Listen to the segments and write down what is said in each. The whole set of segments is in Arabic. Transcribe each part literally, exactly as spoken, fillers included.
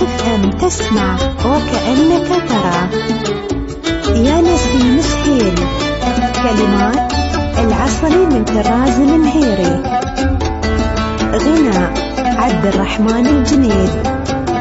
اف ام تسمع وكأنك ترى. يا نسيم سهيل، كلمات العصري من طراز المهيري، غناء عبد الرحمن الجنيد.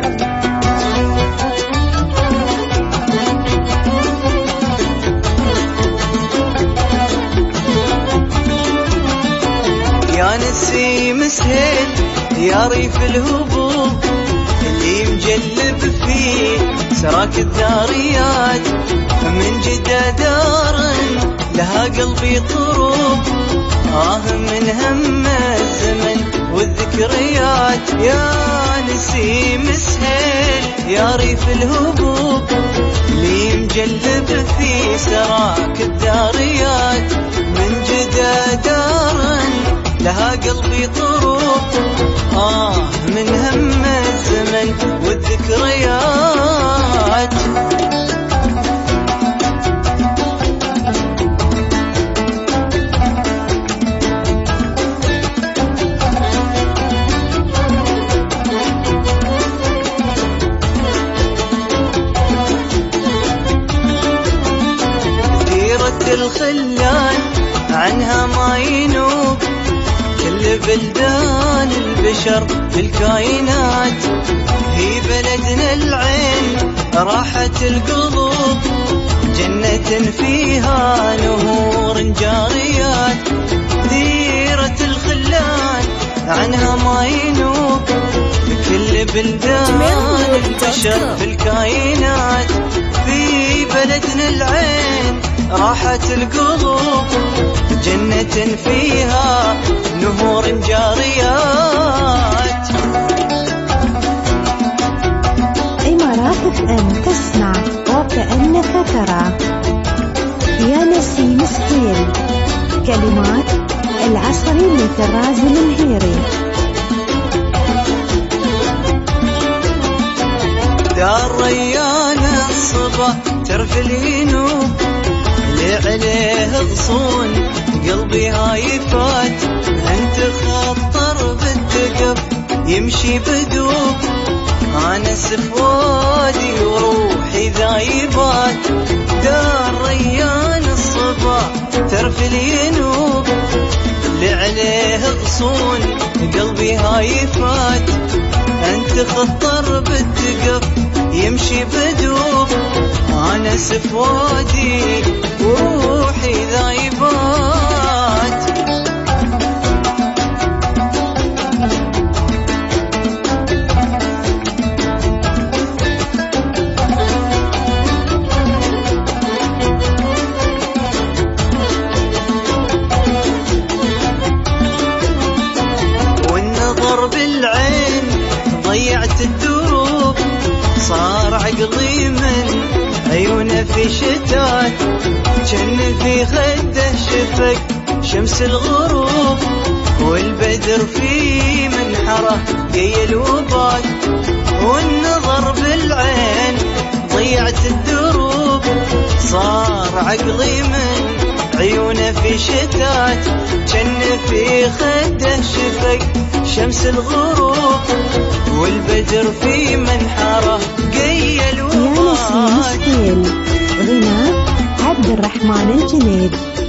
يا نسيم سهيل يا ريف الهبوب اللي مجلب فيه سراك الذاريات، من جدة دار لها قلبي طروب، آه من هم الزمن والذكريات. يا نسيم سهيل يا ريف الهبوب اللي مجلب فيه سراك الذاريات، من جدة دار لها قلبي طروب، آه من هم الزمن والذكريات. ديرة الخلان عنها ما ينوب، كل بلدان البشر في الكائنات، هي بلدنا العين راحة القلوب، جنة فيها نهور جاريات. ديرة الخلان عنها ما ينوب، كل بلدان البشر في الكائنات، في بلدنا العين راحة القلوب، جنة فيها نهور جاريات. إمارات اف ام تسمع وكأنك ترى. يا نسيم سهيل، كلمات العصري من طراز المهيري. دار ريان الصبا ترف الينوب، اللي عليه غصون قلبي هايفات، انت خطر بالثقب يمشي بدوب، انا سفوادي وروحي ذايبات. دار ريان الصبا ترف الينوب، اللي عليه غصون قلبي هايفات، انت خطر بالثقب يمشي بدوب، انا سفوادي وروحي ذايبات. والنظر بالعين ضيعت الدروب، صار عقلي من عيونه في شتات، جن في خده شفق شمس الغروب، والبدر في منحره جي الوبات. والنظر بالعين ضيعت الدروب، صار عقلي من عيونه في شتات، جن في خده شفق شمس الغروب، والبدر في منحره جي الوبات. يا نسيم سهيل، غناء عبد الرحمن الجنيد.